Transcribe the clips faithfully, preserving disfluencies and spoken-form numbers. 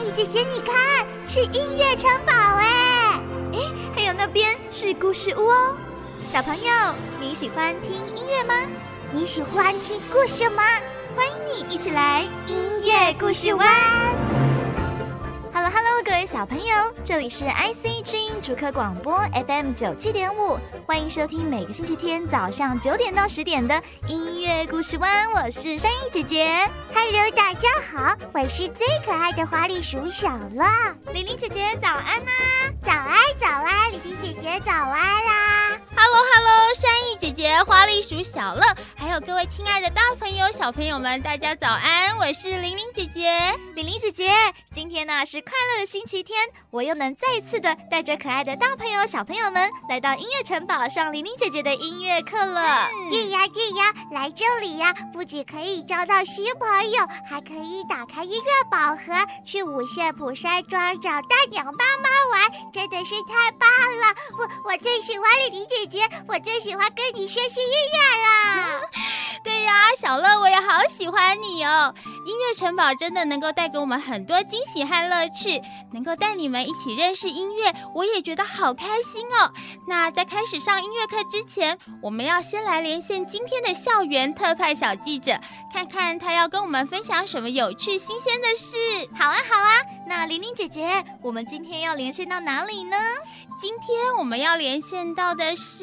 丽姐姐，你看，是音乐城堡哎！ 哎，还有那边是故事屋哦。小朋友，你喜欢听音乐吗？ 你喜欢听故事吗？ 欢迎你一起来音乐故事湾。 Hello Hello， 各位小朋友，这里是 I C 之音竹科广播 F M 九七点五，欢迎收听每个星期天早上九点到十点的音乐故事湾，我是山鹰姐姐。 Hello， 大家好，我是最可爱的花栗鼠小乐。 玲玲姐姐早安啊！ 早安早安，玲玲姐姐早安啦！ Hello Hello， 山鹰姐姐、花栗鼠小乐，还有各位亲爱的大朋友、小朋友们，大家早安！我是玲玲姐姐。 玲玲姐姐，今天呢是快乐的星期天，我又能再次的带着可爱的大朋友、小朋友们来到音乐城堡上玲玲姐姐的音乐课了。 对呀对呀，来这里呀，不仅可以交到新朋友，还可以打开音乐宝盒，去五线谱山庄找大鸟妈妈玩，真的是太棒了！我我最喜欢玲玲姐姐，我最喜欢跟你学习音乐了。 对呀，小乐，我也好喜欢你哦！音乐城堡真的能够带给我们很多惊喜和乐趣，能够带你们一起认识音乐，我也觉得好开心哦。那在开始上音乐课之前，我们要先来连线今天的校园特派小记者，看看他要跟我们分享什么有趣新鲜的事。 好啊好啊，那玲玲姐姐，我们今天要连线到哪里呢？ 今天我们要连线到的是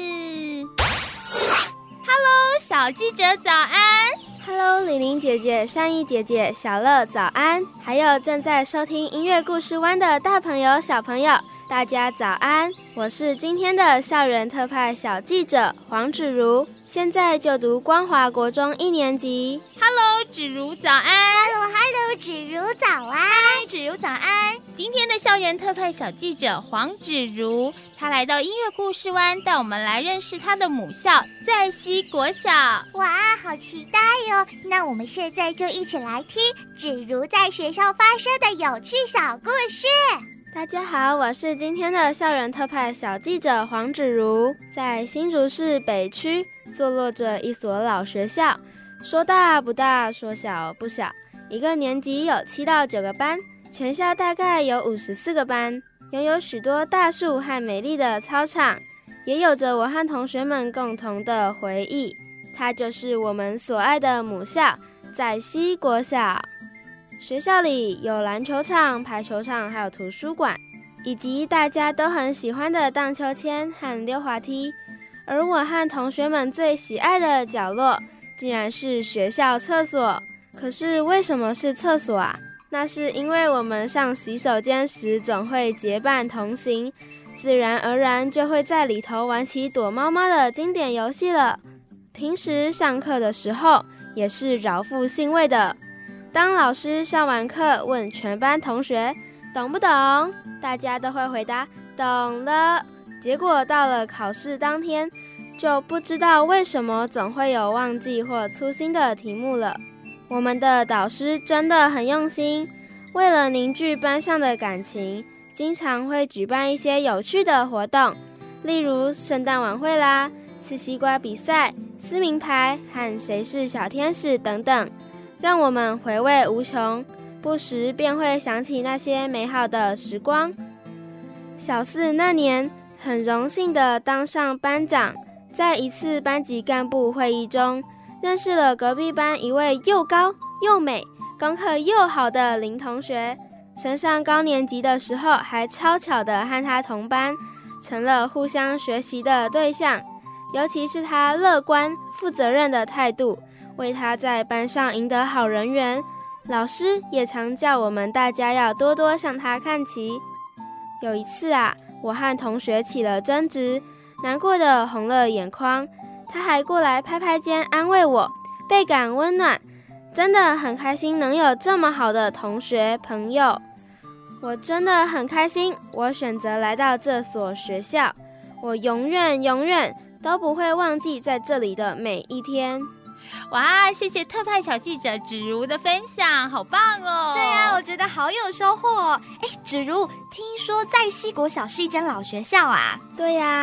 Hello 小记者早安。 Hello， 玲玲姐姐、善意姐姐、小乐早安，还有正在收听音乐故事湾的大朋友小朋友，大家早安！我是今天的校园特派小记者黄芷如，现在就读光华国中一年级。 Hello 芷如早安。 Hello Hello 芷如早安。 嗨，芷如早安。 今天的校园特派小记者黄芷如，她来到音乐故事湾，带我们来认识她的母校在西国小。 哇，好期待哟！那我们现在就一起来听芷如在学校发生的有趣小故事。 大家好，我是今天的校园特派小记者黄芷如。在新竹市北区坐落着一所老学校，说大不大，说小不小，一个年级有七到九个班，全校大概有五十四个班，拥有许多大树和美丽的操场，也有着我和同学们共同的回忆。它就是我们所爱的母校在西国小。学校里有篮球场、排球场，还有图书馆，以及大家都很喜欢的荡秋千和溜滑梯。而我和同学们最喜爱的角落，竟然是学校厕所。可是为什么是厕所啊？那是因为我们上洗手间时总会结伴同行，自然而然就会在里头玩起躲猫猫的经典游戏了。平时上课的时候也是饶富兴味的。当老师上完课问全班同学懂不懂，大家都会回答懂了。结果到了考试当天，就不知道为什么总会有忘记或粗心的题目了。我们的导师真的很用心，为了凝聚班上的感情，经常会举办一些有趣的活动，例如圣诞晚会啦、吃西瓜比赛、撕名牌和谁是小天使等等，让我们回味无穷，不时便会想起那些美好的时光。小四那年，很荣幸地当上班长，在一次班级干部会议中，认识了隔壁班一位又高又美、功课又好的林同学。升上高年级的时候，还超巧地和他同班，成了互相学习的对象。尤其是他乐观、负责任的态度，为他在班上赢得好人缘，老师也常叫我们大家要多多向他看齐。有一次啊，我和同学起了争执，难过的红了眼眶，他还过来拍拍肩安慰我，倍感温暖。真的很开心能有这么好的同学朋友，我真的很开心，我选择来到这所学校，我永远永远都不会忘记在这里的每一天。 哇，谢谢特派小记者芷如的分享，好棒哦！ 对啊，我觉得好有收获哦。哎，芷如，听说在西国小是一间老学校啊？ 对呀，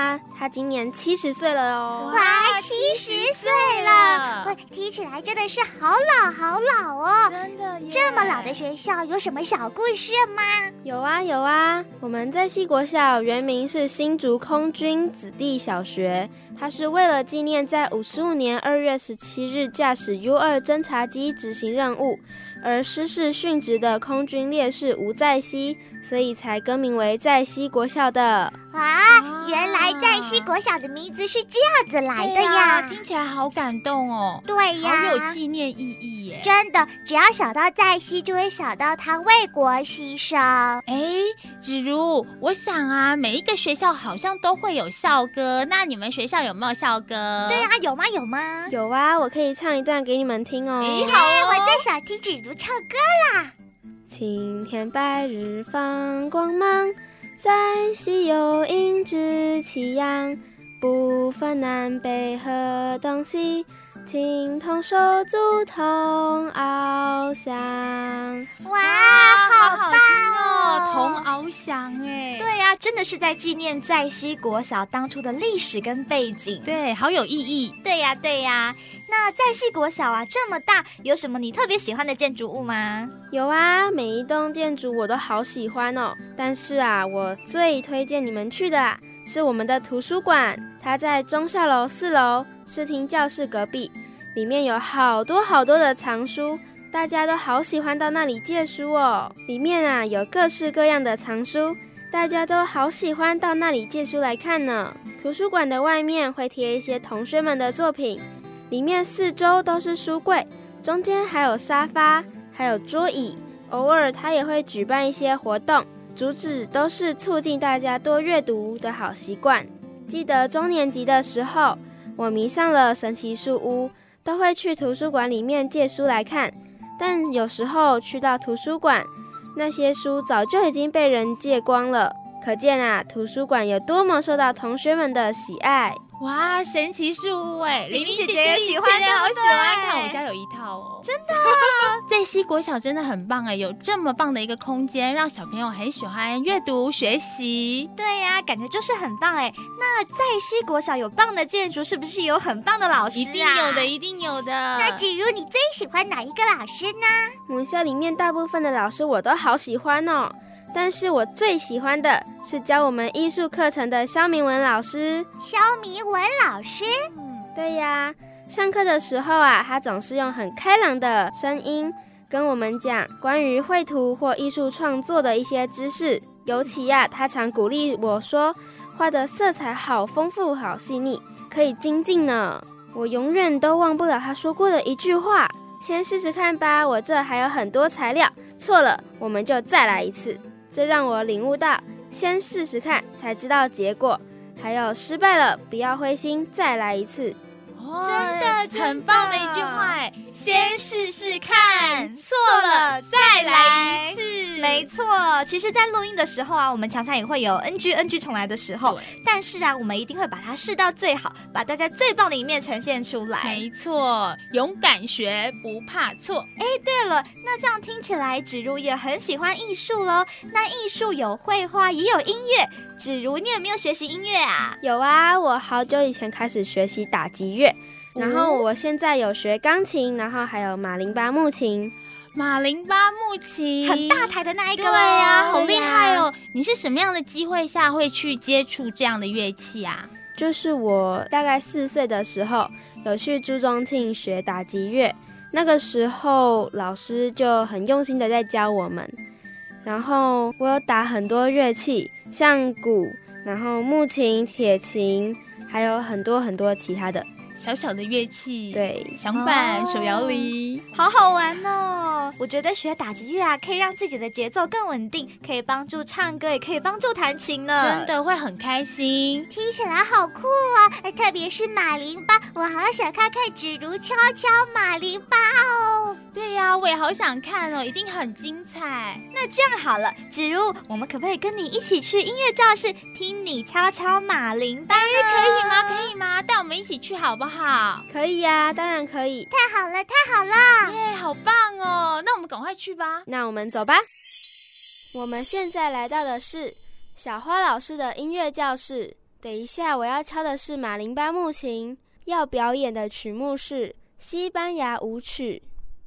他今年七十岁了哦。 哇，七十岁了！喂，听起来真的是好老好老哦。 真的耶！ 这么老的学校有什么小故事吗？ 有啊有啊，我们在西国小原名是新竹空军子弟小学，它是为了纪念在五十五年二月十七日驾驶 U 二 侦察机执行任务而失事殉职的空军烈士吴在熙，所以才更名为在熙国小的。 啊，原来在熙国小的名字是这样子来的呀！ 啊、听起来好感动哦。 对呀， 好有纪念意义耶！ 真的，只要想到在熙，就会想到他为国牺牲。 哎，芷如，我想啊，每一个学校好像都会有校歌，那你们学校有没有校歌？ 对啊，有吗？有吗？ 有啊，我可以唱一段给你们听哦。 哎，好哦， 我最想听芷如唱歌啦。 青天白日放光芒，在熙有英姿气扬，不分南北和东西，情同手足同翱翔。 哇，好棒哦！同翱翔哎， 对呀、啊，真的是在纪念在熙国小当初的历史跟背景。 对，好有意义。 对呀、啊，对呀、啊。那在熙国小啊这么大，有什么你特别喜欢的建筑物吗？ 有啊，每一栋建筑我都好喜欢哦。但是啊，我最推荐你们去的啊，是我们的图书馆，它在忠孝楼四楼视听教室隔壁，里面有好多好多的藏书，大家都好喜欢到那里借书哦。里面啊有各式各样的藏书，大家都好喜欢到那里借书来看呢。图书馆的外面会贴一些同学们的作品，里面四周都是书柜，中间还有沙发，还有桌椅。偶尔他也会举办一些活动，主旨都是促进大家多阅读的好习惯。记得中年级的时候，我迷上了神奇书屋，都会去图书馆里面借书来看。但有时候去到图书馆，那些书早就已经被人借光了，可见啊，图书馆有多么受到同学们的喜爱。 哇，神奇树屋哎， 玲玲姐姐也喜欢，对好喜欢看，我家有一套哦。 真的， 在熙国小真的很棒哎，有这么棒的一个空间，让小朋友很喜欢阅读学习。 对呀、啊，感觉就是很棒哎。那在熙国小有棒的建筑，是不是有很棒的老师啊？ 一定有的，一定有的。 那芷如，你最喜欢哪一个老师呢？ 母校里面大部分的老师我都好喜欢哦。但是我最喜欢的是教我们艺术课程的肖明文老师。 肖明文老师， 嗯，对呀，上课的时候啊，他总是用很开朗的声音跟我们讲关于绘图或艺术创作的一些知识。尤其啊，他常鼓励我说，画的色彩好丰富、好细腻，可以精进呢。我永远都忘不了他说过的一句话：先试试看吧，我这还有很多材料，错了我们就再来一次。这让我领悟到，先试试看才知道结果，还有失败了不要灰心，再来一次。 哦， 真的真的很棒的一句话哎，先试试看，错错了了再来一次。 没错，其实在录音的时候啊，我们常常也会有 N G N G 重来的时候，但是啊，我们一定会把它试到最好，把大家最棒的一面呈现出来。 没错，勇敢学，不怕错。 哎，对了，那这样听起来芷如也很喜欢艺术咯。那艺术有绘画也有音乐，芷如你有没有学习音乐啊？ 有啊，我好久以前开始学习打击乐，然后我现在有学钢琴，然后还有马林巴木琴。 马林巴木琴很大台的那一个对呀、 咯， 好厉害哦！你是什么样的机会下会去接触这样的乐器啊？ 就是我大概四岁的时候，有去朱宗庆学打击乐，那个时候老师就很用心的在教我们，然后我有打很多乐器，像鼓，然后木琴、铁琴，还有很多很多其他的小小的乐器， 对， 响板、 哦手摇铃， 好好玩哦！我觉得学打击乐啊，可以让自己的节奏更稳定，可以帮助唱歌，也可以帮助弹琴呢。 真的会很开心。 听起来好酷哦！特别是马林巴，我好想看看芷如敲敲马林巴哦。 对呀、啊，我也好想看哦，一定很精彩。 那这样好了，芷如，我们可不可以跟你一起去音乐教室听你敲敲马林巴呢？ 可以吗？可以吗？带我们一起去好不好？ 可以呀、啊，当然可以。 太好了，太好了！ 耶，好棒哦！那我们赶快去吧。 那我们走吧。我们现在来到的是小花老师的音乐教室， 等一下我要敲的是马林巴木琴，要表演的曲目是西班牙舞曲。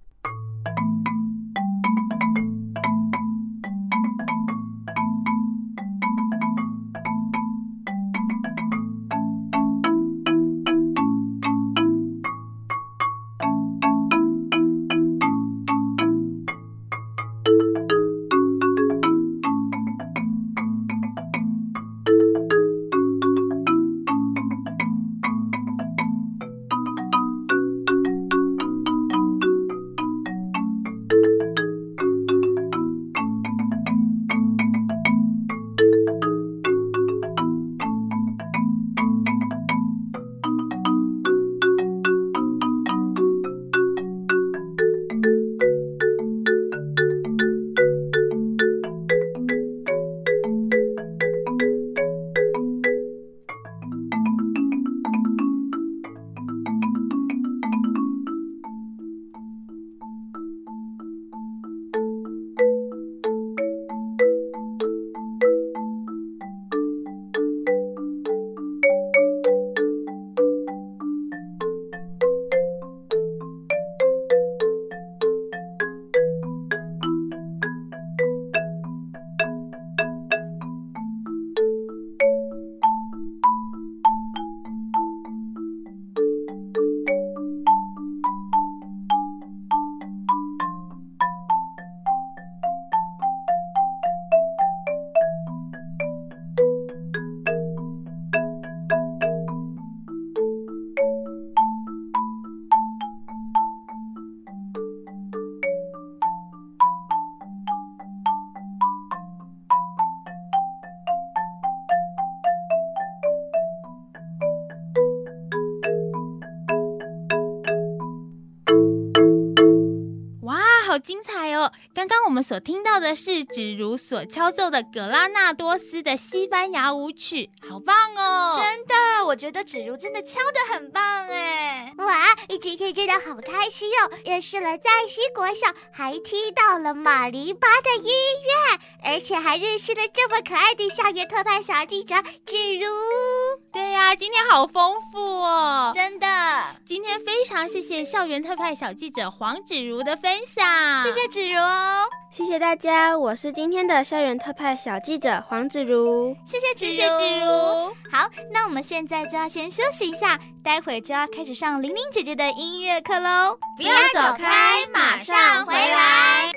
好精彩哦！刚刚我们所听到的是芷如所敲奏的格拉纳多斯的西班牙舞曲，好棒哦！ 真的，我觉得芷如真的敲得很棒哎！ 哇，今天真的好开心哦！认识了在西国小，还听到了马林巴的音乐，而且还认识了这么可爱的校园特派小记者芷如。 对呀、啊，今天好丰富哦！ 真的， 今天非常谢谢校园特派小记者黄芷如的分享， 谢谢芷如哦。 谢谢大家，我是今天的校园特派小记者黄芷如。 谢谢芷如， 谢谢芷如。 好，那我们现在就要先休息一下，待会就要开始上玲玲姐姐的音乐课喽。 不要走开，马上回来。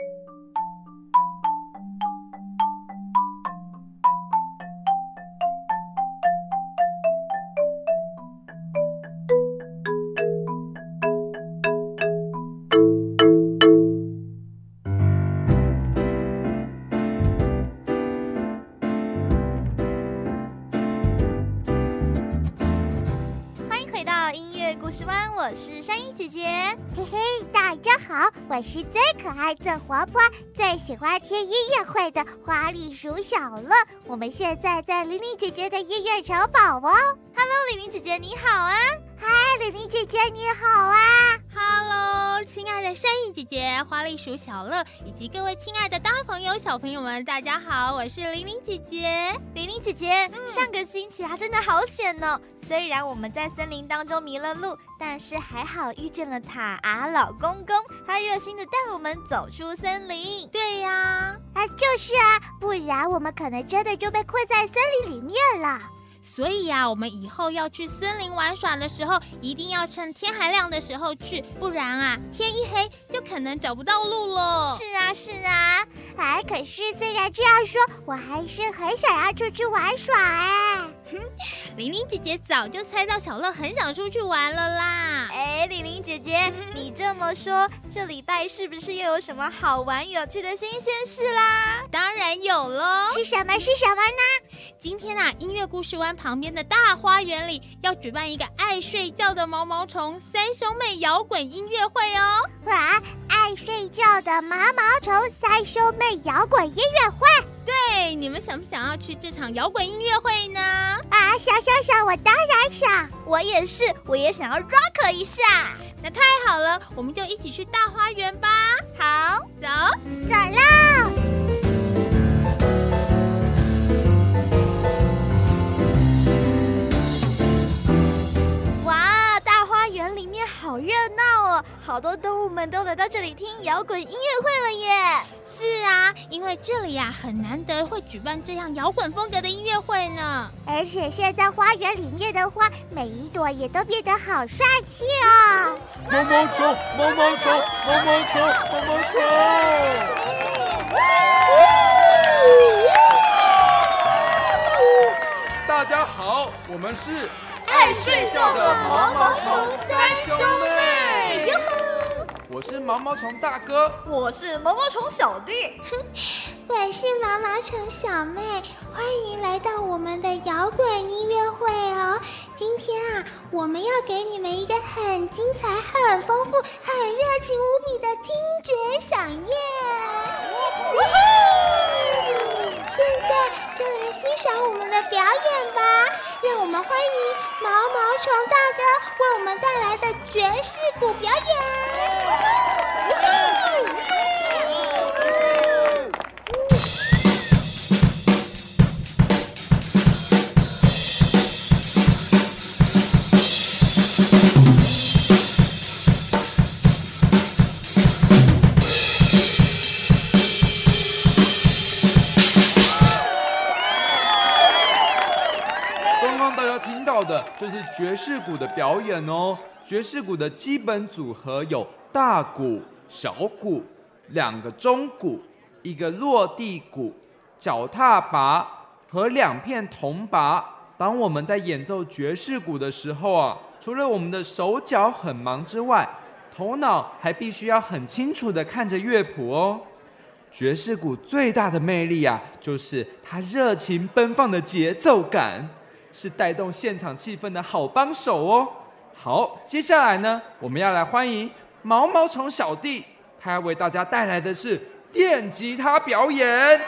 故事湾，我是山鹰姐姐。 嘿嘿，大家好，我是最可爱、最活泼、最喜欢听音乐会的花栗鼠小乐。我们现在在玲玲姐姐的音乐城堡哦。 Hello， 玲玲姐姐你好啊！ 嗨，玲玲姐姐你好啊 ！Hello， 亲爱的山鹰姐姐、花栗鼠小乐以及各位亲爱的大朋友、小朋友们，大家好，我是玲玲姐姐。 玲玲姐姐、嗯，上个星期啊，真的好险哦！虽然我们在森林当中迷了路，但是还好遇见了塔阿老公公，他热心的带我们走出森林。 对呀、啊， 啊，就是啊，不然我们可能真的就被困在森林里面了。 所以啊，我们以后要去森林玩耍的时候，一定要趁天还亮的时候去，不然啊，天一黑就可能找不到路了。 是啊，是啊。 哎，可是虽然这样说，我还是很想要出去玩耍哎。 哼，玲玲姐姐早就猜到小乐很想出去玩了啦。 哎，玲玲姐姐，你这么说，这礼拜是不是又有什么好玩有趣的新鲜事啦？ 当然有咯。 是什么？是什么呢？ 今天啊，音乐故事湾旁边的大花园里要举办一个爱睡觉的毛毛虫三兄妹摇滚音乐会哦。 哇，爱睡觉的毛毛虫三兄妹摇滚音乐会。 对，你们想不想要去这场摇滚音乐会呢？ 啊，想想想，我当然想。 我也是，我也想要 rock 一下。 那太好了，我们就一起去大花园吧。 好， 走， 走喽。 好多动物们都来到这里听摇滚音乐会了耶！ 是啊，因为这里呀、啊、很难得会举办这样摇滚风格的音乐会呢。 而且现在花园里面的花，每一朵也都变得好帅气哦！ 毛毛虫，毛毛虫，毛毛虫，毛毛虫！大家好，我们是爱睡觉的毛毛虫三兄妹。 哟吼！我是毛毛虫大哥， 我是毛毛虫小弟， 我是毛毛虫小妹。欢迎来到我们的摇滚音乐会哦！今天啊，我们要给你们一个很精彩、很丰富、很热情无比的听觉飨宴。现在就来欣赏我们的表演吧！让我们欢迎毛毛虫大哥为我们带来的爵士鼓表演。 的就是爵士鼓的表演哦。爵士鼓的基本组合有大鼓、小鼓、两个中鼓、一个落地鼓、脚踏拔和两片铜拔。当我们在演奏爵士鼓的时候啊，除了我们的手脚很忙之外，头脑还必须要很清楚地看着乐谱哦。爵士鼓最大的魅力啊，就是它热情奔放的节奏感，是带动现场气氛的好帮手哦。好，接下来呢，我们要来欢迎毛毛虫小弟，他要为大家带来的是电吉他表演。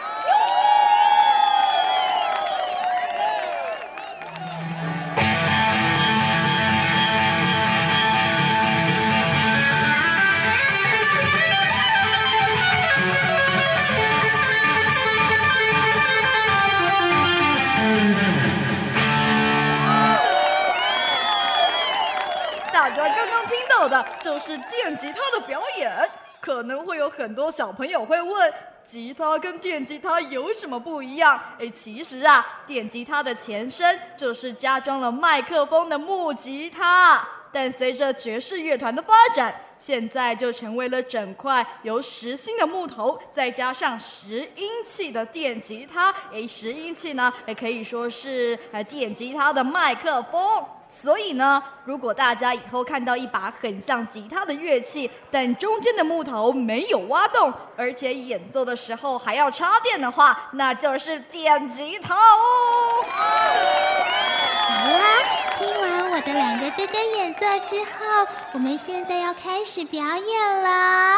大家刚刚听到的就是电吉他的表演，可能会有很多小朋友会问，吉他跟电吉他有什么不一样？哎，其实啊，电吉他的前身就是加装了麦克风的木吉他，但随着爵士乐团的发展，现在就成为了整块由实心的木头再加上十音器的电吉他。哎，十音器呢，也可以说是呃电吉他的麦克风。所以呢，如果大家以后看到一把很像吉他的乐器，但中间的木头没有挖洞，而且演奏的时候还要插电的话，那就是电吉他哦。 好啦，听完我的两个哥哥演奏之后，我们现在要开始表演了。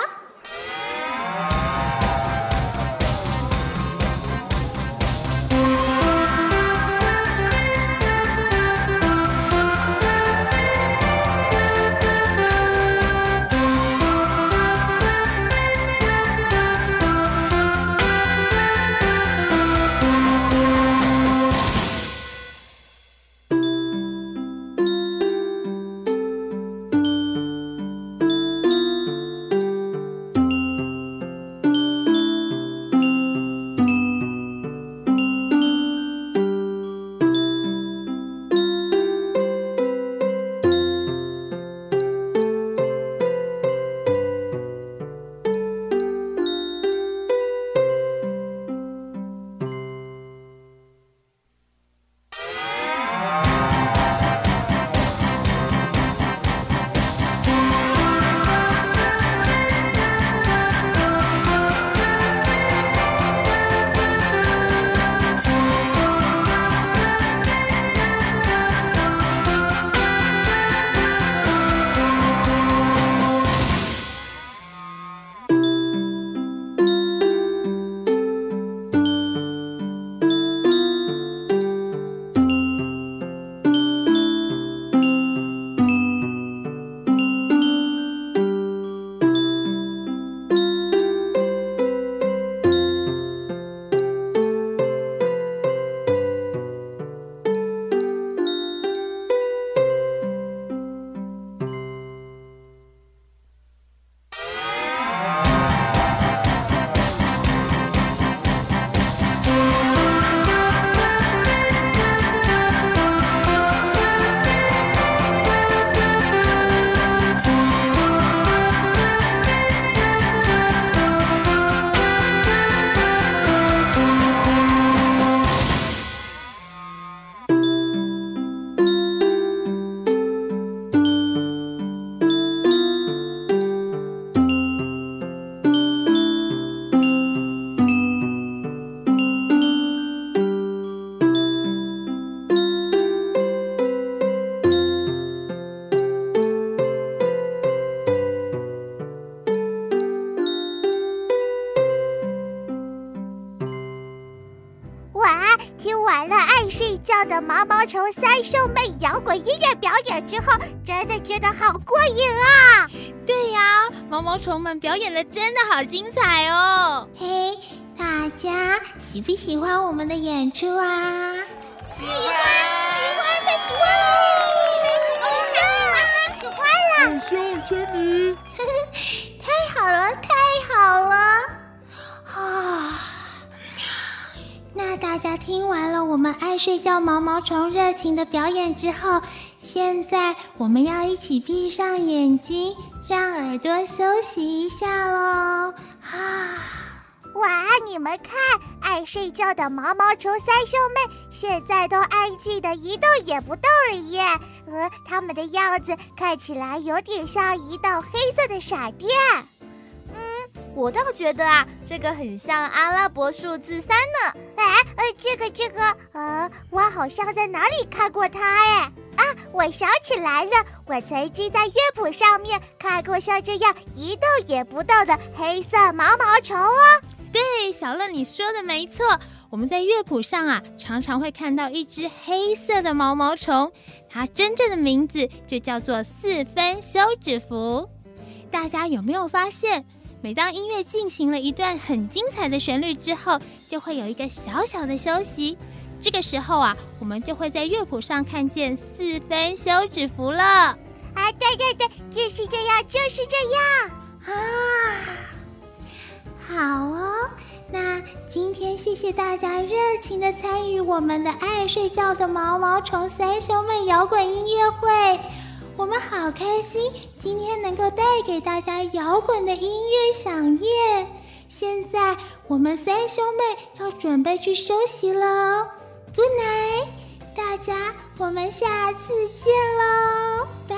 听完了爱睡觉的毛毛虫三兄妹摇滚音乐表演之后，真的觉得好过瘾啊！ 对呀，毛毛虫们表演的真的好精彩哦！ 嘿，大家喜不喜欢我们的演出啊？ 喜欢，喜欢，太喜欢喽！偶像，喜欢了！ 偶像签名， 太好了，太好了！啊，那大家听完了我们爱睡觉毛毛虫热情的表演之后，现在我们要一起闭上眼睛，让耳朵休息一下咯。啊， 哇，你们看，爱睡觉的毛毛虫三兄妹现在都安静的一动也不动了耶。呃，他们的样子看起来有点像一道黑色的闪电。 嗯，我倒觉得啊，这个很像阿拉伯数字三呢。 哎，呃，这个这个，呃，我好像在哪里看过它哎。啊，我想起来了，我曾经在乐谱上面看过像这样一动也不动的黑色毛毛虫哦。 对，小乐你说的没错，我们在乐谱上啊，常常会看到一只黑色的毛毛虫，它真正的名字就叫做四分休止符。大家有没有发现，每当音乐进行了一段很精彩的旋律之后，就会有一个小小的休息。这个时候啊，我们就会在乐谱上看见四分休止符了。 啊，对对对，就是这样，就是这样啊！好哦，那今天谢谢大家热情的参与我们的爱睡觉的毛毛虫三兄妹摇滚音乐会。我们好开心，今天能够带给大家摇滚的音乐响宴。现在我们三兄妹要准备去休息了 ，Good night， 大家我们下次见喽，拜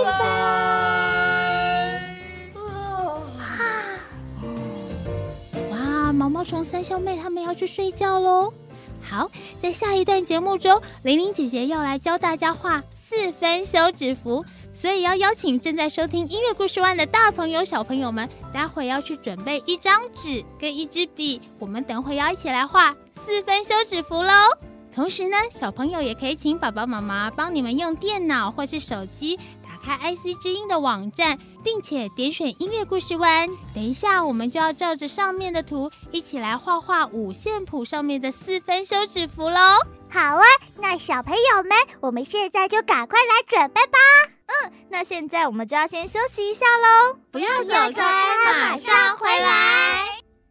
拜。 哇，毛毛虫三兄妹他们要去睡觉喽。好，在下一段节目中，玲玲姐姐要来教大家画四分休止符，所以要邀请正在收听音乐故事湾的大朋友小朋友们，待会要去准备一张纸跟一支笔，我们等会要一起来画四分休止符咯。同时呢，小朋友也可以请爸爸妈妈帮你们用电脑或是手机打开 I C 之音的网站，并且点选音乐故事湾。等一下我们就要照着上面的图一起来画画五线谱上面的四分休止符咯。 好啊，那小朋友们，我们现在就赶快来准备吧。 嗯，那现在我们就要先休息一下咯， 不要走开，马上回来。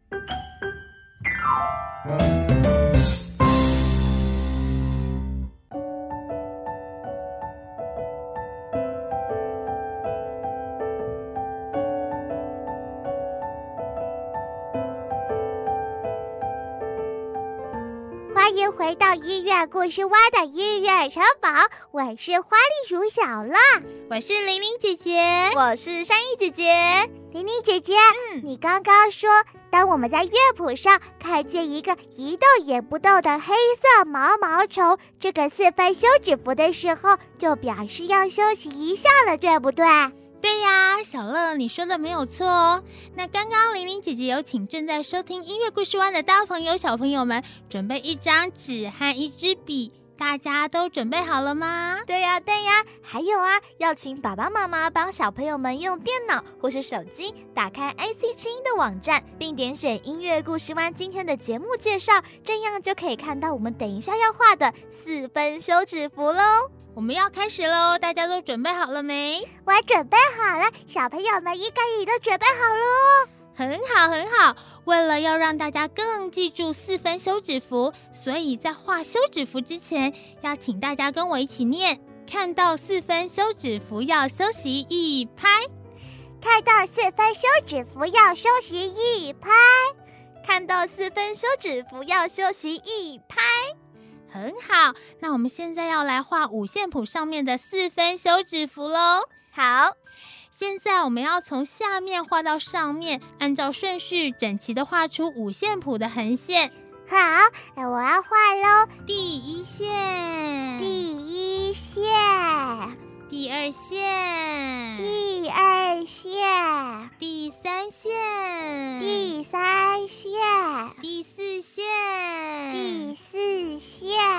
欢迎回到音乐故事蛙的音乐城堡，我是花栗鼠小乐， 我是玲玲姐姐， 我是山艺姐姐。 玲玲姐姐， 嗯， 你刚刚说，当我们在乐谱上看见一个一动也不动的黑色毛毛虫，这个四分休止符的时候，就表示要休息一下了，对不对？ 对呀，小乐，你说的没有错哦。那刚刚玲玲姐姐有请正在收听音乐故事湾的大朋友小朋友们准备一张纸和一支笔，大家都准备好了吗？ 对呀对呀，还有啊，要请爸爸妈妈帮小朋友们用电脑或是手机打开 I C 之音的网站，并点选音乐故事湾今天的节目介绍，这样就可以看到我们等一下要画的四分休止符咯。 我们要开始咯，大家都准备好了没？ 我准备好了，小朋友们应该也都准备好了哦。 很好很好，为了要让大家更记住四分休止符，所以在画休止符之前，要请大家跟我一起念，看到四分休止符要休息一拍， 看到四分休止符要休息一拍， 看到四分休止符要休息一拍。 很好，那我们现在要来画五线谱上面的四分休止符咯。 好， 现在我们要从下面画到上面，按照顺序整齐的画出五线谱的横线。 好，我要画咯。 第一线， 第一线， 第二线， 第二线， 第三线， 第三线， 第四线， 第四线，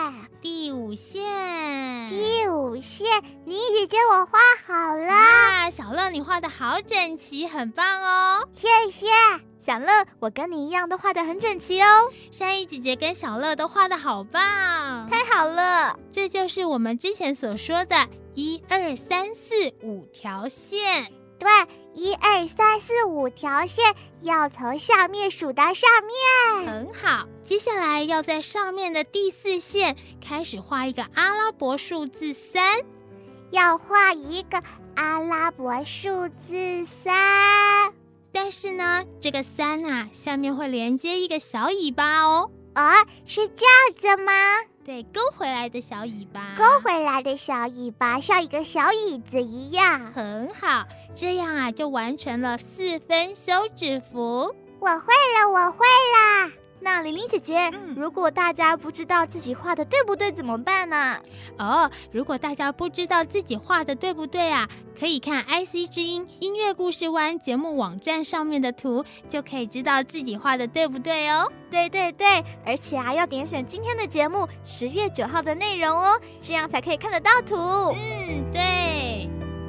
妮姐姐我画好了。 啊，小乐你画得好整齐，很棒哦。 谢谢。 小乐，我跟你一样都画得很整齐哦。 山芋姐姐跟小乐都画得好棒， 太好了， 这就是我们之前所说的一二三四五条线。 对，一二三四五条线要从下面数到上面。 很好，接下来要在上面的第四线开始画一个阿拉伯数字三， 要画一个阿拉伯数字三。 但是呢，这个三啊，下面会连接一个小尾巴哦。 哦，是这样子吗？ 对，勾回来的小尾巴， 勾回来的小尾巴像一个小椅子一样。 很好，这样啊就完成了四分休止符。 我会了，我会啦。 那玲玲姐姐、嗯，如果大家不知道自己画的对不对怎么办呢？ 哦，如果大家不知道自己画的对不对啊，可以看 I C 之音音乐故事湾节目网站上面的图，就可以知道自己画的对不对哦。 对对对，而且啊要点选今天的节目十月九号的内容哦，这样才可以看得到图。 嗯，对。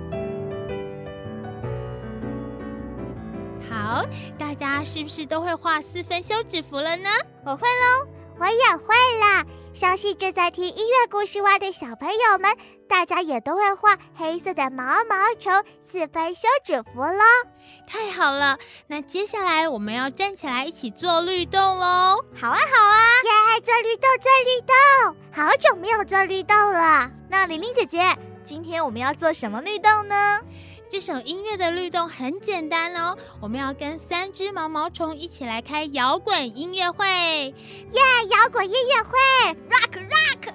好，大家是不是都会画四分休止符了呢？ 我会喽，我也会啦。相信正在听音乐故事湾的小朋友们，大家也都会画黑色的毛毛虫四分休止符咯。 太好了，那接下来我们要站起来一起做律动咯。 好啊好啊， 耶！做律动做律动，好久没有做律动了。 那玲玲姐姐，今天我们要做什么律动呢？ 这首音乐的律动很简单哦，我们要跟三只毛毛虫一起来开摇滚音乐会。 耶！摇滚音乐会 ，rock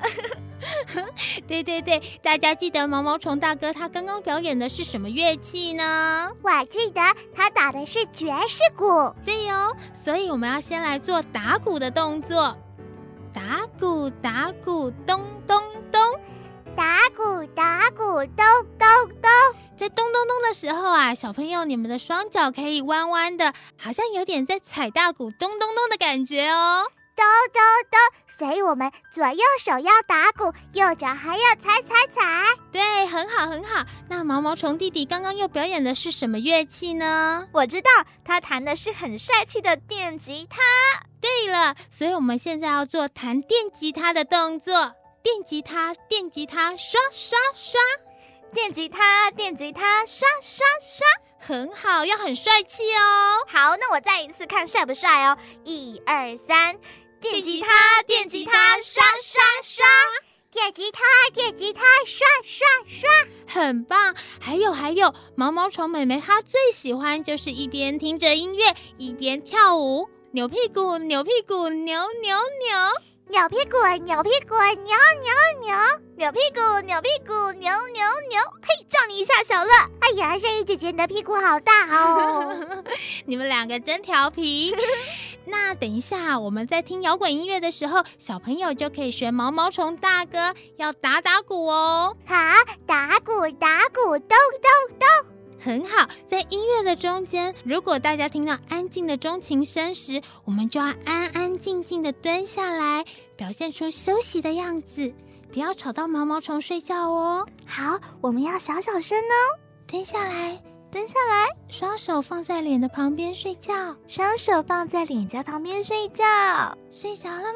rock。 对对对，大家记得毛毛虫大哥他刚刚表演的是什么乐器呢？ 我记得他打的是爵士鼓。 对哦，所以我们要先来做打鼓的动作，打鼓打鼓咚咚咚， 打鼓打鼓咚咚咚。 在咚咚咚的时候啊，小朋友你们的双脚可以弯弯的，好像有点在踩大鼓咚咚咚的感觉哦。 咚咚咚，所以我们左右手要打鼓，右脚还要踩踩踩。 对，很好很好。那毛毛虫弟弟刚刚又表演的是什么乐器呢？ 我知道，他弹的是很帅气的电吉他。 对了，所以我们现在要做弹电吉他的动作，电吉他电吉他刷刷刷， 电吉他电吉他刷刷刷， 很好，要很帅气哦。 好，那我再一次看帅不帅哦。一二三，电吉他电吉他刷刷刷， 电吉他电吉他刷刷刷， 很棒。还有还有，毛毛虫妹妹她最喜欢就是一边听着音乐一边跳舞，扭屁股扭屁股扭扭扭， 扭屁股扭屁股扭扭扭， 扭屁股扭屁股扭扭扭，嘿，撞你一下小乐。 哎呀，山芋姐姐你的屁股好大哦。 你们两个真调皮。那等一下我们在听摇滚音乐的时候，小朋友就可以学毛毛虫大哥要打打鼓哦。 好，打鼓打鼓咚咚咚。 很好，在音乐的中间，如果大家听到安静的钟琴声时，我们就要安安静静的蹲下来，表现出休息的样子，不要吵到毛毛虫睡觉哦。 好，我们要小小声哦。 蹲下来， 蹲下来， 双手放在脸的旁边睡觉， 双手放在脸颊旁边睡觉。 睡着了吗？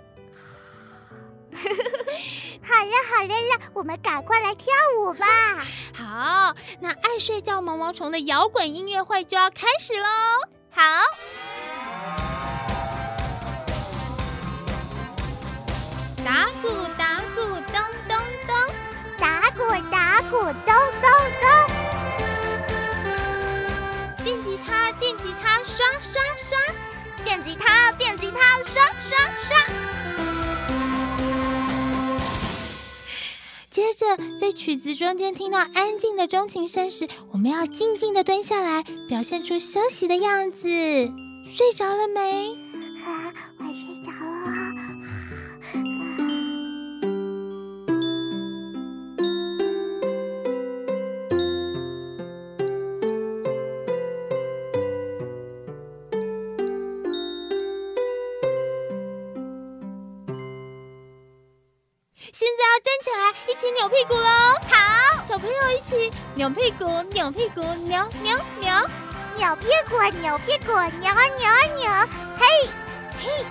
好了好了了，我们赶快来跳舞吧。 好，那爱睡觉毛毛虫的摇滚音乐会就要开始喽。 好， 打鼓打鼓咚咚咚， 打鼓打鼓咚咚咚， 电吉他电吉他刷刷刷， 电吉他电吉他刷刷刷。 接着，在曲子中间听到安静的钟琴声时，我们要静静的蹲下来，表现出休息的样子。睡着了没？ 啊，我睡着了。 现在要站起来，一起扭屁股喽！ 好。 小朋友一起扭屁股，扭屁股，扭扭扭， 扭屁股，扭屁股，扭扭扭，嘿，嘿，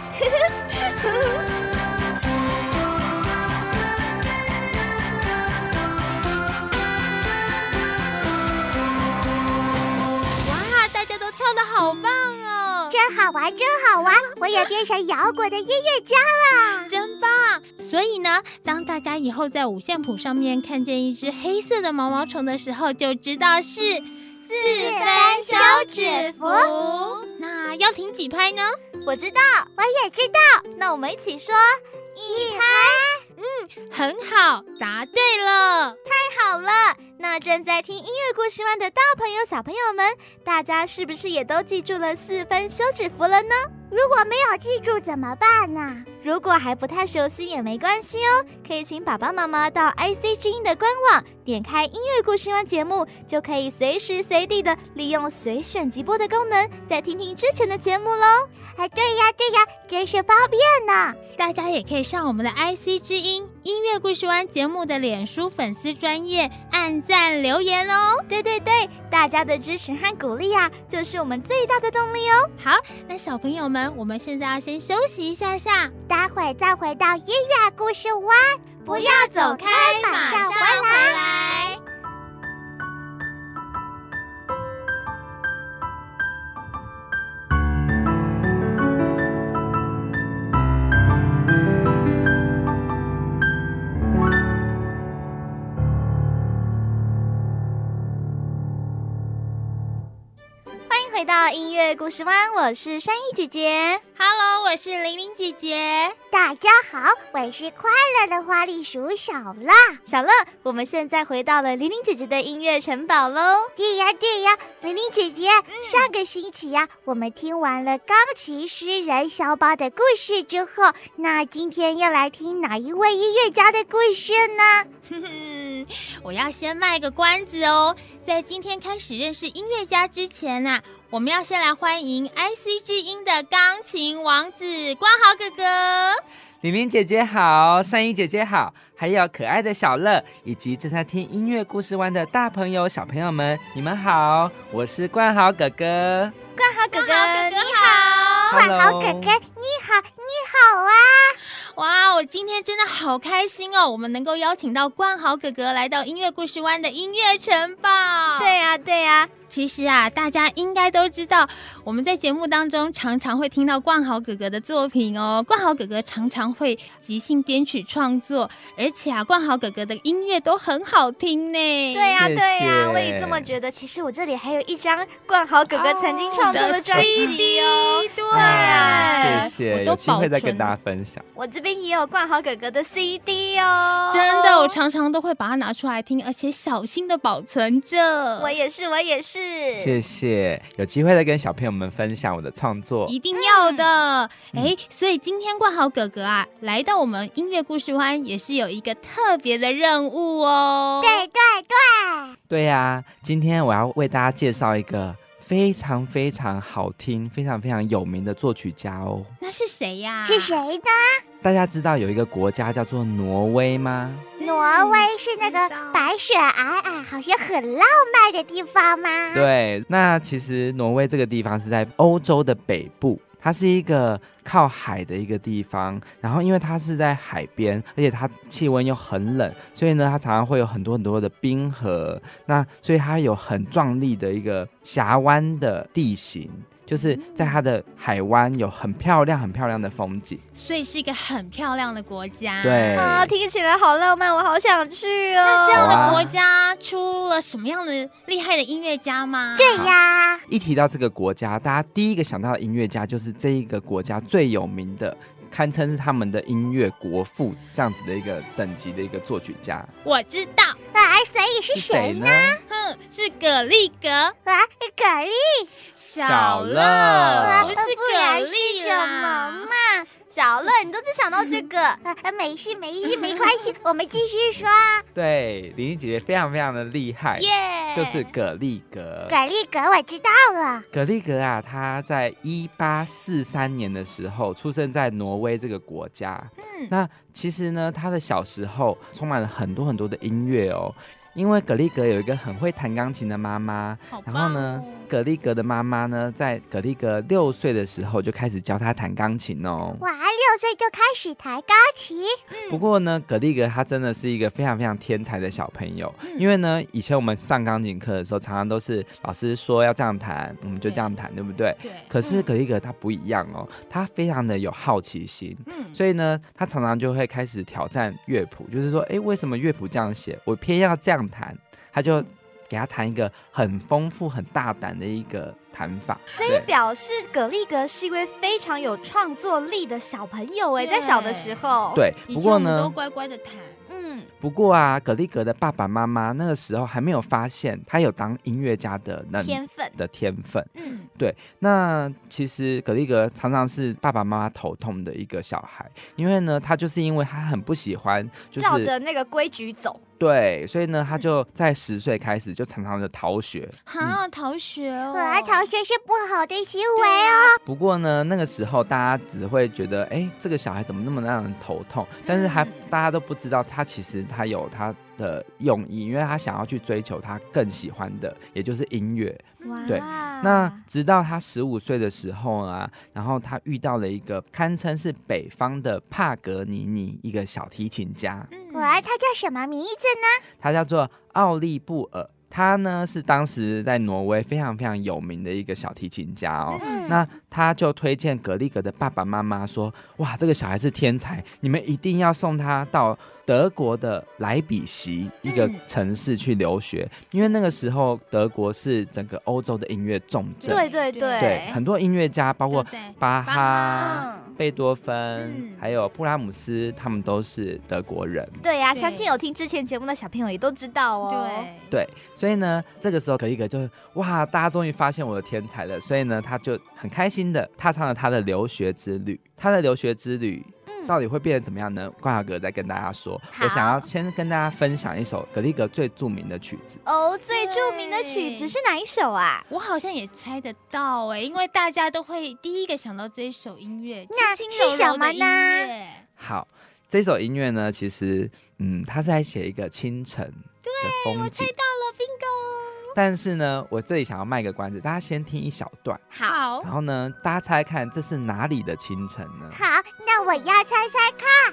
哇，大家都跳得好棒哦！ 真好玩，真好玩！我也变成摇滚的音乐家了， 真棒！所以呢，当大家以后在五线谱上面看见一只黑色的毛毛虫的时候，就知道是四分休止符。 那要停几拍呢？ 我知道， 我也知道。 那我们一起说一拍。 嗯，很好，答对了。 太好了！那正在听音乐故事湾的大朋友、小朋友们，大家是不是也都记住了四分休止符了呢？ 如果没有记住怎么办呢？ 如果还不太熟悉也没关系哦，可以请爸爸妈妈到 I C 之音的官网，点开音乐故事湾节目，就可以随时随地的利用随选即播的功能，再听听之前的节目喽。 啊，对呀对呀，真是方便呢。 大家也可以上我们的 I C 之音音乐故事湾节目的脸书粉丝专页按赞留言哦。 对对对，大家的支持和鼓励啊，就是我们最大的动力哦。 好，那小朋友们，我们现在要先休息一下下， 待会再回到音乐故事湾， 不要走开，马上回来。 回到音乐故事湾，我是山一姐姐。 Hello， 我是玲玲姐姐。 大家好，我是快乐的花栗鼠小乐。 小乐，我们现在回到了玲玲姐姐的音乐城堡喽。 对呀对呀，玲玲姐姐，嗯、上个星期呀、啊，我们听完了钢琴诗人小宝的故事之后，那今天要来听哪一位音乐家的故事呢？ 哼哼，我要先卖个关子哦，在今天开始认识音乐家之前啊，我们要先来欢迎 I C 之音的钢琴王子冠豪哥哥。 玲玲姐姐好，善意姐姐好，还有可爱的小乐，以及正在听音乐故事湾的大朋友小朋友们，你们好，我是冠豪哥哥。 冠豪哥哥， 你好。 冠豪哥哥，你好，你好啊！ 哇，我今天真的好开心哦，我们能够邀请到冠豪哥哥来到音乐故事湾的音乐城堡。 对呀、啊，对呀、啊。 其实啊，大家应该都知道，我们在节目当中常常会听到冠豪哥哥的作品哦。冠豪哥哥常常会即兴编曲创作，而且啊，冠豪哥哥的音乐都很好听呢。 对呀、啊， 对呀、啊，我也这么觉得。其实我这里还有一张冠豪哥哥曾经创作的专辑哦。 对啊，谢谢， 有机会再跟大家分享。 我这边也有冠豪哥哥的 C D 哦。 真的，我常常都会把它拿出来听，而且小心的保存着。 我也是，我也是。 谢谢，有机会再跟小朋友们分享我的创作， 一定要的。哎、嗯，所以今天冠豪哥哥啊，来到我们音乐故事湾，也是有一个特别的任务哦。 对对对， 对呀、啊，今天我要为大家介绍一个非常非常好听、非常非常有名的作曲家哦。 那是谁呀？ 是谁呢？ 大家知道有一个国家叫做挪威吗？ 挪威是那个白雪皑皑，好像很浪漫的地方吗？ 对，那其实挪威这个地方是在欧洲的北部，它是一个靠海的一个地方，然后因为它是在海边，而且它气温又很冷，所以呢它常常会有很多很多的冰河，那所以它有很壮丽的一个峡湾的地形，就是在它的海湾有很漂亮很漂亮的风景， 所以是一个很漂亮的国家。 对啊，听起来好浪漫，我好想去哦。 那这样的国家出了什么样的厉害的音乐家吗？ 对呀， 一提到这个国家，大家第一个想到的音乐家就是这一个国家最有名的，堪称是他们的音乐国父这样子的一个等级的一个作曲家。 我知道啊，所以是谁呢？ 哼，是葛利格啊，葛利小乐， 啊、 不是葛利什么嘛？ 小乐，你都只想到这个， 啊，没事没事，没关系，我们继续说。 对，玲玲姐姐非常非常的厉害， 耶、yeah ， 就是葛利格。 葛利格，我知道了。 葛利格啊，他在一八四三年的时候出生在挪威这个国家。嗯，那其实呢，他的小时候充满了很多很多的音乐哦。 因为葛丽格有一个很会弹钢琴的妈妈， 好棒哦然后呢，葛丽格的妈妈呢，在葛丽格六岁的时候就开始教她弹钢琴哦。 哇，六岁就开始弹钢琴， 不过呢，葛丽格他真的是一个非常非常天才的小朋友， 嗯因为呢，以前我们上钢琴课的时候，常常都是老师说要这样弹，我们就这样弹，对不对？ 对， 可是葛丽格他不一样哦，他非常的有好奇心， 嗯， 所以呢，他常常就会开始挑战乐谱，就是说，哎，为什么乐谱这样写，我偏要这样弹，他就给他弹一个很丰富、很大胆的一个弹法。 所以表示葛丽格是一位非常有创作力的小朋友哎，在小的时候。 对， 以不过呢前我们都，乖乖的弹。 嗯， 不过啊，葛丽格的爸爸妈妈那个时候还没有发现他有当音乐家的能天分。 的天分。 嗯， 对，那其实葛丽格常常是爸爸妈妈头痛的一个小孩，因为呢，他就是因为他很不喜欢，就是照着那个规矩走。 对，所以呢，他就在十岁开始就常常的逃学。 哈，逃学哦！ 哇，逃学是不好的行为哦。 不过呢，那个时候大家只会觉得，哎，这个小孩怎么那么让人头痛？但是还、 嗯大家都不知道，他其实他有他的用意，因为他想要去追求他更喜欢的，也就是音乐。 哇， 对那直到他十五岁的时候啊，然后他遇到了一个堪称是北方的帕格尼尼，一个小提琴家， 哇，他叫什么名字呢？ 他叫做奥利布尔。他呢是当时在挪威非常非常有名的一个小提琴家哦。 嗯那他就推荐葛丽格的爸爸妈妈说：“哇，这个小孩是天才，你们一定要送他到德国的莱比锡一个城市去留学，因为那个时候德国是整个欧洲的音乐重镇。 对对对对，很多音乐家，包括就在巴哈、 巴哈嗯， 贝多芬， 嗯还有布拉姆斯，他们都是德国人。 对呀、 对相信有听之前节目的小朋友也都知道哦。 对， 对，所以呢，这个时候葛丽格就哇，大家终于发现我的天才了，所以呢，他就很开心的踏上了他的留学之旅。他的留学之旅嗯到底会变成怎么样呢？冠豪哥再跟大家说。 好我想要先跟大家分享一首葛丽格最著名的曲子。 哦，最著名的曲子是哪一首啊？ 我好像也猜得到哎，因为大家都会第一个想到这一首音乐， 那轻轻柔是什柔的音么呢乐。 好，这首音乐呢，其实嗯，他是在写一个清晨的风景。 猜到了 ，bingo！ 但是呢，我这里想要卖个关子，大家先听一小段， 好然后呢，大家猜看这是哪里的清晨呢？ 好，那我要猜猜看。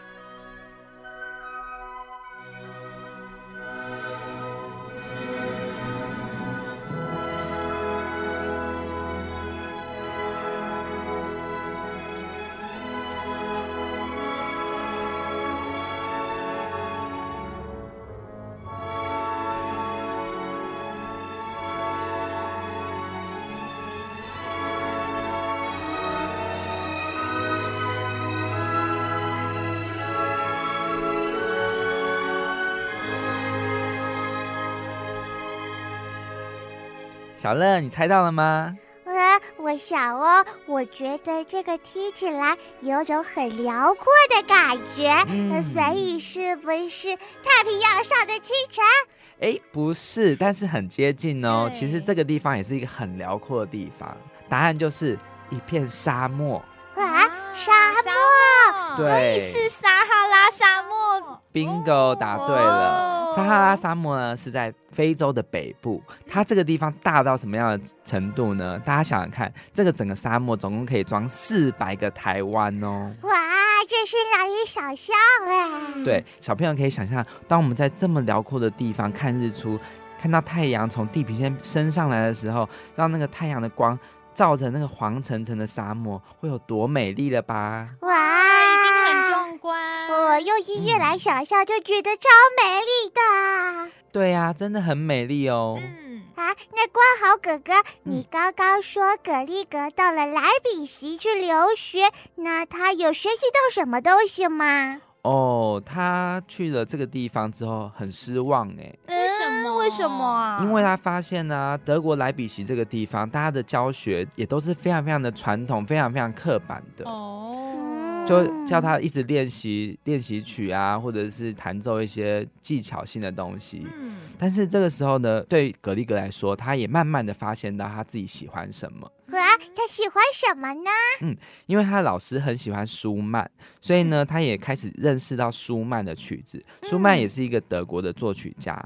小乐，你猜到了吗？ 呃，我想哦，我觉得这个听起来有种很辽阔的感觉， 嗯呃所以是不是太平洋上的清晨？ 哎，不是，但是很接近哦。 对其实这个地方也是一个很辽阔的地方，答案就是一片沙漠。 啊，沙漠。 漠对所以是撒哈拉沙漠。 ，bingo，答对了。 哦撒哈拉沙漠呢是在非洲的北部，它这个地方大到什么样的程度呢？大家想想看，这个整个沙漠总共可以装四百个台湾哦。 哇，这是难以想象哎。 对，小朋友可以想象，当我们在这么辽阔的地方看日出，看到太阳从地平线升上来的时候，让那个太阳的光照着那个黄澄澄的沙漠，会有多美丽了吧？ 哇， 一定很壮观。 我用音乐来想象，就觉得超美丽的。 对呀、真的很美丽哦。 嗯， 啊，那冠豪哥哥，你刚刚说葛丽格到了莱比锡去留学，那他有学习到什么东西吗？ 哦，他去了这个地方之后很失望哎， 为什么嗯为什么啊？ 因为他发现呢、啊，德国莱比锡这个地方，大家的教学也都是非常非常的传统，非常非常刻板的。 哦， 就叫他一直练习练习曲啊，或者是弹奏一些技巧性的东西。 嗯， 但是这个时候呢，对葛丽格来说，他也慢慢的发现到他自己喜欢什么。 啊，他喜欢什么呢？ 因为他的老师很喜欢舒曼，所以呢，他也开始认识到舒曼的曲子。舒曼也是一个德国的作曲家。 对，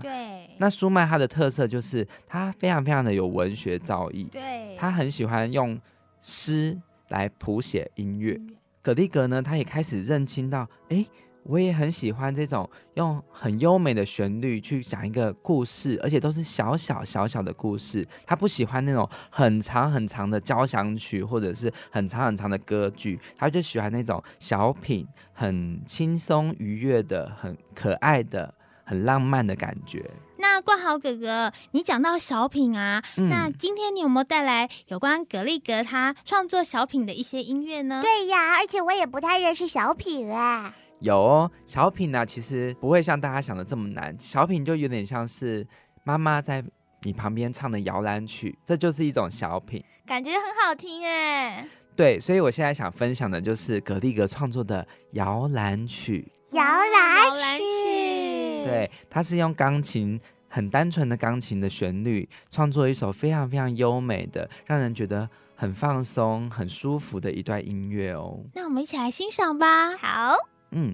那舒曼他的特色就是他非常非常的有文学造诣， 对， 他很喜欢用诗来谱写音乐。葛利格呢，他也开始认清到，哎，我也很喜欢这种用很优美的旋律去讲一个故事，而且都是小小小小的故事。他不喜欢那种很长很长的交响曲，或者是很长很长的歌剧，他就喜欢那种小品，很轻松愉悦的，很可爱的，很浪漫的感觉。 那冠豪哥哥，你讲到小品啊、嗯，那今天你有没有带来有关葛利格他创作小品的一些音乐呢？ 对呀，而且我也不太认识小品啊。 有哦，小品呢、啊，其实不会像大家想的这么难。小品就有点像是妈妈在你旁边唱的摇篮曲，这就是一种小品， 感觉很好听哎。 对，所以我现在想分享的就是葛利格创作的摇篮曲。 摇篮曲， 对，他是用钢琴很单纯的钢琴的旋律，创作一首非常非常优美的，让人觉得很放松、很舒服的一段音乐哦。 那我们一起来欣赏吧。 好， 嗯。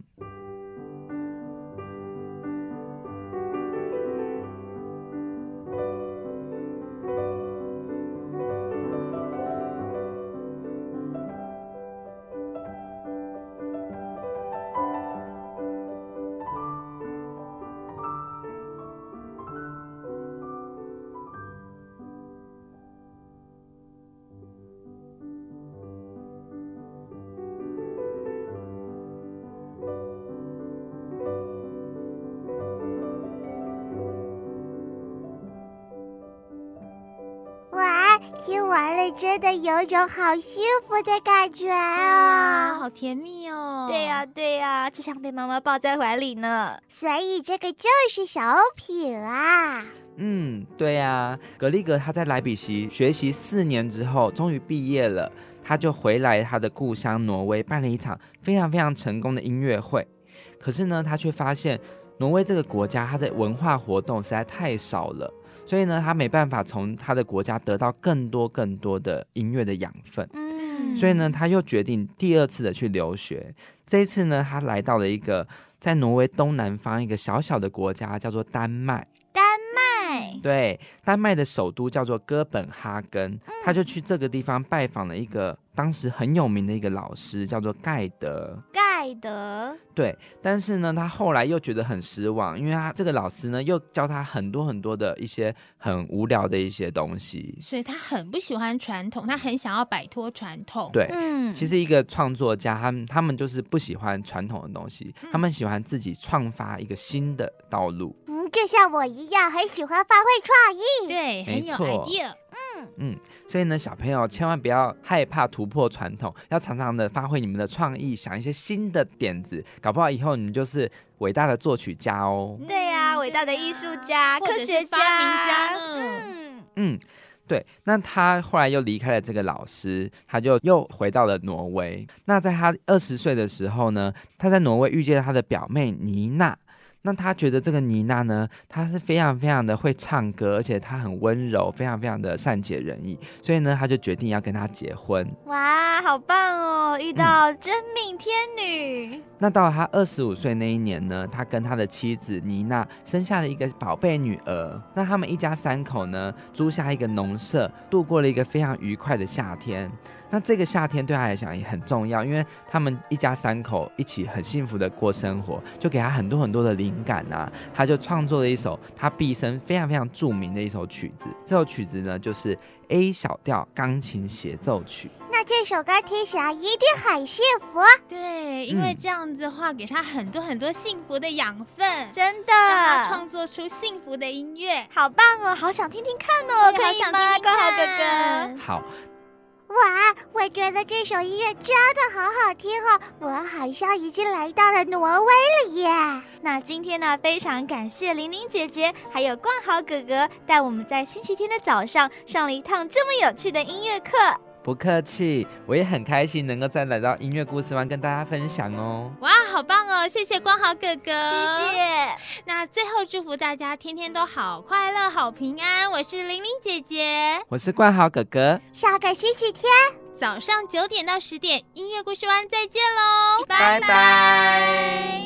听完了真的有种好幸福的感觉啊、 哦，好甜蜜哦。 对呀、啊、对呀、啊，就像被妈妈抱在怀里呢。 所以这个就是小品啊。 嗯，对呀、啊，葛利格他在莱比锡学习四年之后终于毕业了，他就回来他的故乡挪威办了一场非常非常成功的音乐会。可是呢，他却发现挪威这个国家它的文化活动实在太少了，所以呢，他没办法从他的国家得到更多更多的音乐的养分。 嗯， 所以呢，他又决定第二次的去留学。这一次呢，他来到了一个在挪威东南方一个小小的国家，叫做丹麦。 丹麦， 对，丹麦的首都叫做哥本哈根。他就去这个地方拜访了一个当时很有名的一个老师，叫做盖德。 盖德， 对，但是呢，他后来又觉得很失望，因为他这个老师呢，又教他很多很多的一些很无聊的一些东西， 所以他很不喜欢传统，他很想要摆脱传统。 对， 嗯， 其实一个创作家，他们他们就是不喜欢传统的东西， 嗯、 他们喜欢自己创发一个新的道路。 嗯，就像我一样，很喜欢发挥创意。 对，很有 idea。 嗯嗯，所以呢，小朋友千万不要害怕突破传统，要常常的发挥你们的创意，想一些新的点子，搞不好以后你们就是伟大的作曲家哦。 对呀、啊，伟大的艺术家、科学家、 发明家呢。 嗯嗯，对。那他后来又离开了这个老师，他就又回到了挪威。那在他二十岁的时候呢，他在挪威遇见他的表妹妮娜。那他觉得这个妮娜呢，她是非常非常的会唱歌，而且她很温柔，非常非常的善解人意，所以呢，他就决定要跟她结婚。 哇，好棒哦！遇到真命天女。 嗯、那到了他二十五岁那一年呢，他跟他的妻子妮娜生下了一个宝贝女儿。那他们一家三口呢，租下一个农舍，度过了一个非常愉快的夏天。那这个夏天对他来讲也很重要，因为他们一家三口一起很幸福的过生活，就给他很多很多的灵感啊。他就创作了一首他毕生非常非常著名的一首曲子，这首曲子呢就是 A 小调钢琴协奏曲。 那这首歌听起来一定很幸福。 对，因为这样子的话，给他很多很多幸福的养分， 真的， 让他创作出幸福的音乐， 好棒哦！好想听听看哦，可以吗？冠豪哥哥， 好。 哇，我觉得这首音乐真的好好听哦，我好像已经来到了挪威了耶。 那今天呢，非常感谢玲玲姐姐还有冠豪哥哥带我们在星期天的早上上了一趟这么有趣的音乐课。 不客气，我也很开心能够再来到音乐故事湾跟大家分享哦。 哇，好棒哦！谢谢冠豪哥哥， 谢谢。 那最后祝福大家天天都好快乐、好平安。我是玲玲姐姐， 我是冠豪哥哥。 下个星期天早上九点到十点，音乐故事湾再见喽， 拜拜。